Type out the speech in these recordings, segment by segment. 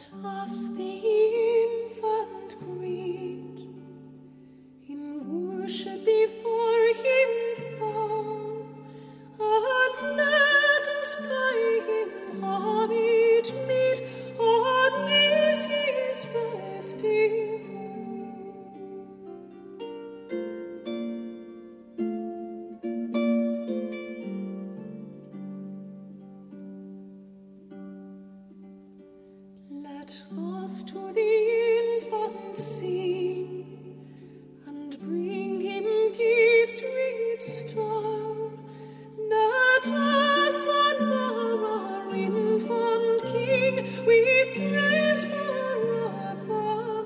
Let us the infant greet, in worship before him fall, and let us by him honied meet on this his festival. Let us to the infant sing, and bring him gifts sweet style. Let us honor our infant King with praise forevermore.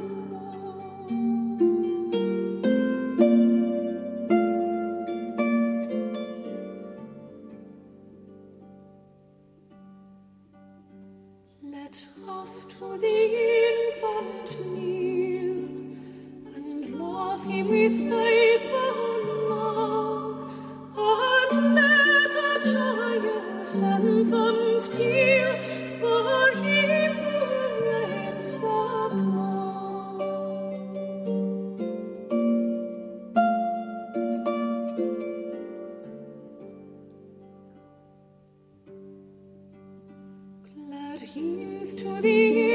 Let us to the infant kneel, and love him with faithful love, and let our joyous anthems peal for him who reigns above. Glad hymns to the